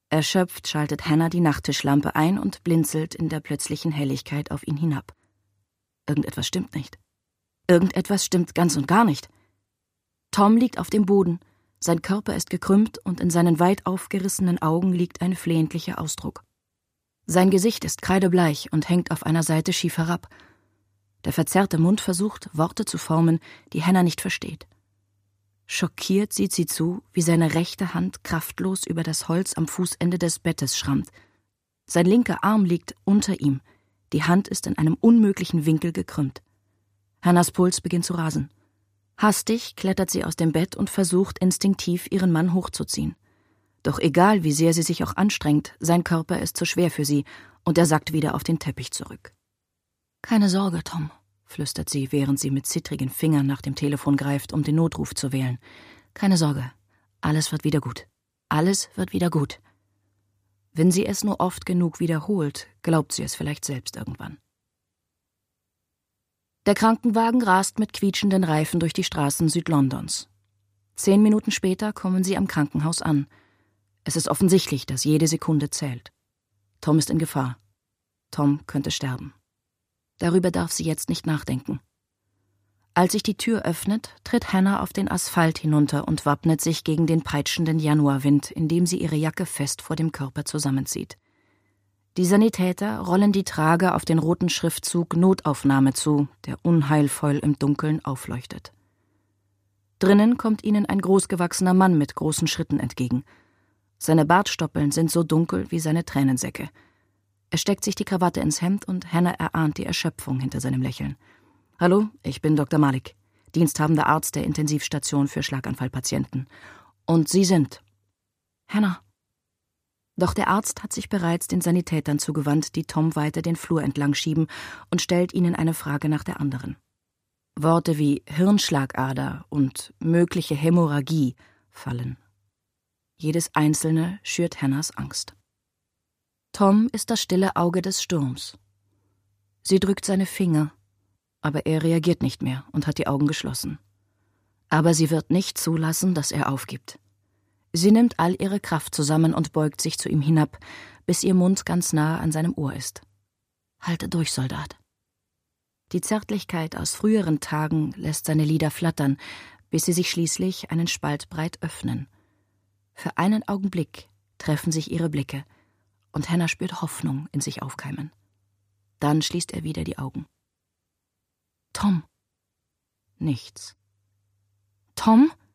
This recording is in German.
Erschöpft schaltet Hannah die Nachttischlampe ein und blinzelt in der plötzlichen Helligkeit auf ihn hinab. Irgendetwas stimmt nicht. Irgendetwas stimmt ganz und gar nicht. Tom liegt auf dem Boden, sein Körper ist gekrümmt und in seinen weit aufgerissenen Augen liegt ein flehentlicher Ausdruck. Sein Gesicht ist kreidebleich und hängt auf einer Seite schief herab. Der verzerrte Mund versucht, Worte zu formen, die Hannah nicht versteht. Schockiert sieht sie zu, wie seine rechte Hand kraftlos über das Holz am Fußende des Bettes schrammt. Sein linker Arm liegt unter ihm, die Hand ist in einem unmöglichen Winkel gekrümmt. Hannahs Puls beginnt zu rasen. Hastig klettert sie aus dem Bett und versucht instinktiv, ihren Mann hochzuziehen. Doch egal, wie sehr sie sich auch anstrengt, sein Körper ist zu schwer für sie und er sackt wieder auf den Teppich zurück. »Keine Sorge, Tom«, flüstert sie, während sie mit zittrigen Fingern nach dem Telefon greift, um den Notruf zu wählen. »Keine Sorge, alles wird wieder gut. Alles wird wieder gut.« Wenn sie es nur oft genug wiederholt, glaubt sie es vielleicht selbst irgendwann. Der Krankenwagen rast mit quietschenden Reifen durch die Straßen Südlondons. 10 Minuten später kommen sie am Krankenhaus an. Es ist offensichtlich, dass jede Sekunde zählt. Tom ist in Gefahr. Tom könnte sterben. Darüber darf sie jetzt nicht nachdenken. Als sich die Tür öffnet, tritt Hannah auf den Asphalt hinunter und wappnet sich gegen den peitschenden Januarwind, indem sie ihre Jacke fest vor dem Körper zusammenzieht. Die Sanitäter rollen die Trage auf den roten Schriftzug Notaufnahme zu, der unheilvoll im Dunkeln aufleuchtet. Drinnen kommt ihnen ein großgewachsener Mann mit großen Schritten entgegen. Seine Bartstoppeln sind so dunkel wie seine Tränensäcke. Er steckt sich die Krawatte ins Hemd und Hannah erahnt die Erschöpfung hinter seinem Lächeln. »Hallo, ich bin Dr. Malik, diensthabender Arzt der Intensivstation für Schlaganfallpatienten. Und Sie sind?« »Hannah.« Doch der Arzt hat sich bereits den Sanitätern zugewandt, die Tom weiter den Flur entlang schieben, und stellt ihnen eine Frage nach der anderen. Worte wie Hirnschlagader und mögliche Hämorrhagie fallen. Jedes einzelne schürt Hannahs Angst. Tom ist das stille Auge des Sturms. Sie drückt seine Finger, aber er reagiert nicht mehr und hat die Augen geschlossen. Aber sie wird nicht zulassen, dass er aufgibt. Sie nimmt all ihre Kraft zusammen und beugt sich zu ihm hinab, bis ihr Mund ganz nahe an seinem Ohr ist. »Halte durch, Soldat.« Die Zärtlichkeit aus früheren Tagen lässt seine Lider flattern, bis sie sich schließlich einen Spalt breit öffnen. Für einen Augenblick treffen sich ihre Blicke, und Hannah spürt Hoffnung in sich aufkeimen. Dann schließt er wieder die Augen. »Tom!« Nichts. »Tom?«